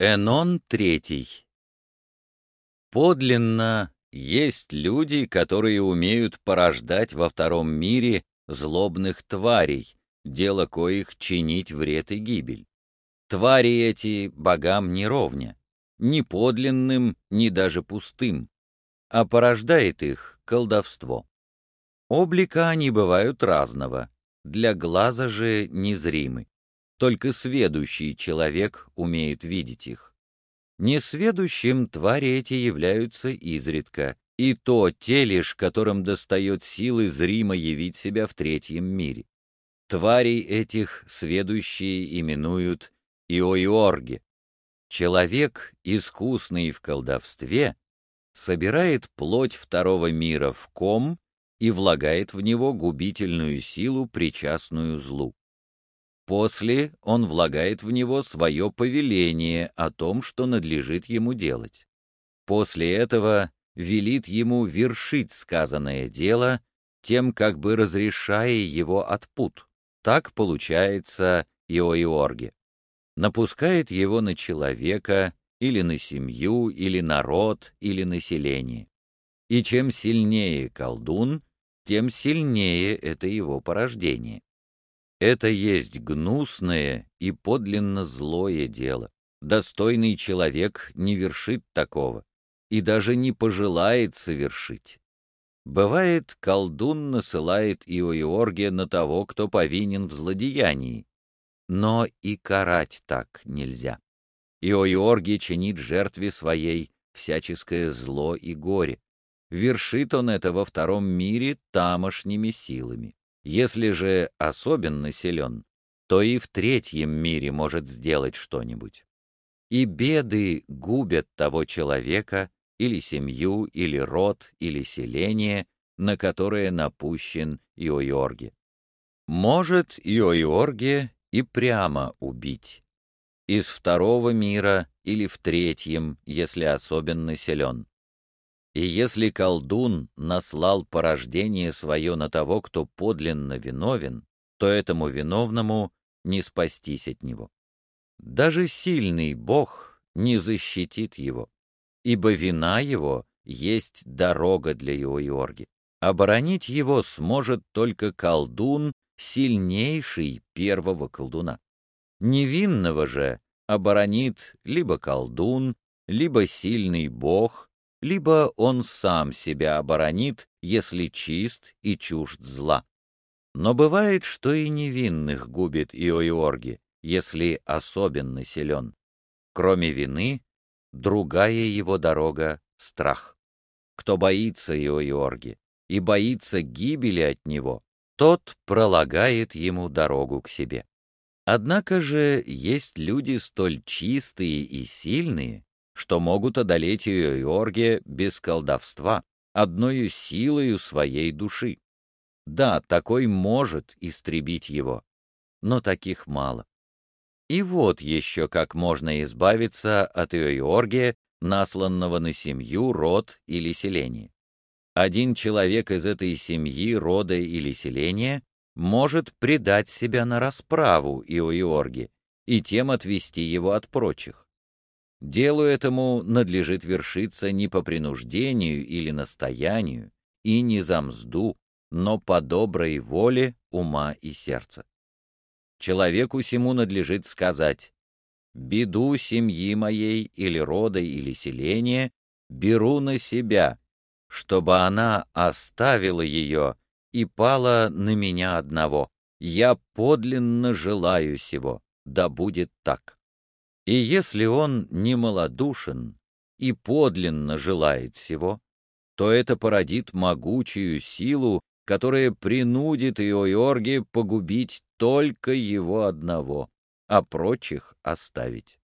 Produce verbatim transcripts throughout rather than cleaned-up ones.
Энон третий. Подлинно есть люди, которые умеют порождать во втором мире злобных тварей, дело коих чинить вред и гибель. Твари эти богам не ровня, ни подлинным, ни даже пустым, а порождает их колдовство. Облика они бывают разного, для глаза же незримы. Только сведущий человек умеет видеть их. Несведущим твари эти являются изредка, и то те лишь, которым достает силы зримо явить себя в третьем мире. Тварей этих сведущие именуют Иоиорги. Человек, искусный в колдовстве, собирает плоть второго мира в ком и влагает в него губительную силу, причастную злу. После он влагает в него свое повеление о том, что надлежит ему делать. После этого велит ему вершить сказанное дело, тем как бы разрешая его от пут. Так получается Иоиорги. Напускает его на человека, или на семью, или народ, или население. И чем сильнее колдун, тем сильнее это его порождение. Это есть гнусное и подлинно злое дело. Достойный человек не вершит такого и даже не пожелает совершить. Бывает, колдун насылает Иоиорге на того, кто повинен в злодеянии, но и карать так нельзя. Иоиорги чинит жертве своей всяческое зло и горе. Вершит он это во втором мире тамошними силами. Если же особенно силен, то и в третьем мире может сделать что-нибудь. И беды губят того человека, или семью, или род, или селение, на которое напущен Иоиорги. Может Иоиорги и прямо убить. Из второго мира или в третьем, если особенно силен. И если колдун наслал порождение свое на того, кто подлинно виновен, то этому виновному не спастись от него. Даже сильный Бог не защитит его, ибо вина его есть дорога для Иоиорги. Оборонить его сможет только колдун, сильнейший первого колдуна. Невинного же оборонит либо колдун, либо сильный Бог, либо он сам себя оборонит, если чист и чужд зла. Но бывает, что и невинных губит Иоиорги, если особенно силен. Кроме вины, другая его дорога — страх. Кто боится Иоиорги и боится гибели от него, тот пролагает ему дорогу к себе. Однако же есть люди столь чистые и сильные, что могут одолеть Иоиорги без колдовства, одною силою своей души. Да, такой может истребить его, но таких мало. И вот еще как можно избавиться от Иоиорги, насланного на семью, род или селение. Один человек из этой семьи, рода или селения может предать себя на расправу Иоиорги и тем отвести его от прочих. Делу этому надлежит вершиться не по принуждению или настоянию, и не за мзду, но по доброй воле ума и сердца. Человеку сему надлежит сказать: «Беду семьи моей или рода или селения беру на себя, чтобы она оставила ее и пала на меня одного. Я подлинно желаю сего, да будет так». И если он не малодушен и подлинно желает сего, то это породит могучую силу, которая принудит Иоиорги погубить только его одного, а прочих оставить.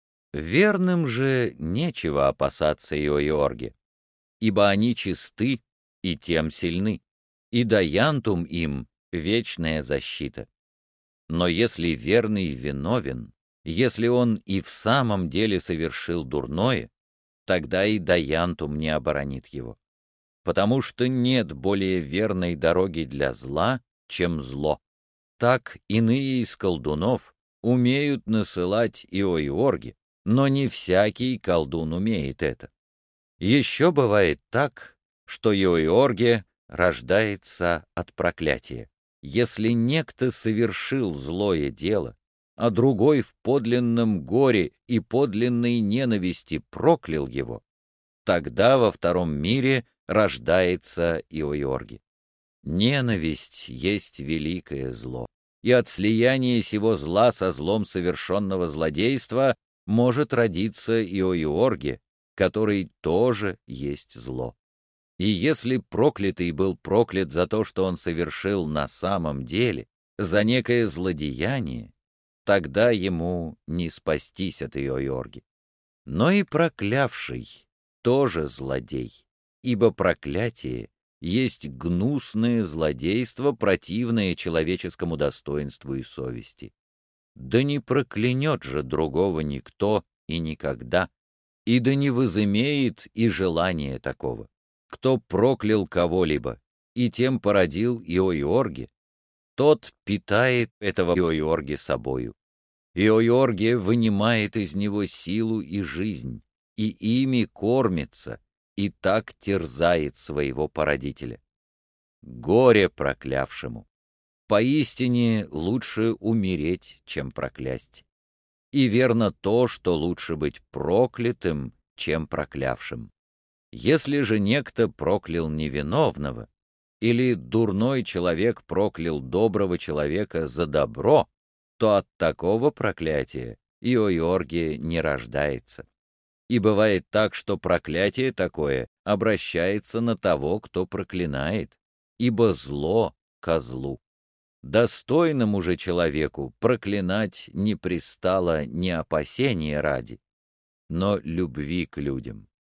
Верным же нечего опасаться Иоиорги, ибо они чисты и тем сильны, и даянтум им вечная защита. Но если верный виновен, если он и в самом деле совершил дурное, тогда и даянтум не оборонит его, потому что нет более верной дороги для зла, чем зло. Так иные из колдунов умеют насылать Иоиорги, но не всякий колдун умеет это. Еще бывает так, что Иоиорге рождается от проклятия. Если некто совершил злое дело, а другой в подлинном горе и подлинной ненависти проклял его, тогда во втором мире рождается Иоиорге. Ненависть есть великое зло, и от слияния сего зла со злом совершенного злодейства может родиться Иоиорге, который тоже есть зло. И если проклятый был проклят за то, что он совершил на самом деле, за некое злодеяние, тогда ему не спастись от Иоиорги. Но и проклявший тоже злодей, ибо проклятие есть гнусное злодейство, противное человеческому достоинству и совести. Да не проклянет же другого никто и никогда, и да не возымеет и желания такого. Кто проклял кого-либо и тем породил Иоиорге, тот питает этого Иоиорге собою. Иоиорге вынимает из него силу и жизнь, и ими кормится, и так терзает своего породителя. Горе проклявшему! Поистине лучше умереть, чем проклясть. И верно то, что лучше быть проклятым, чем проклявшим. Если же некто проклял невиновного, или дурной человек проклял доброго человека за добро, то от такого проклятия Иоиорге не рождается. И бывает так, что проклятие такое обращается на того, кто проклинает, ибо зло козлу. Достойному же человеку проклинать не пристало не опасения ради, но любви к людям.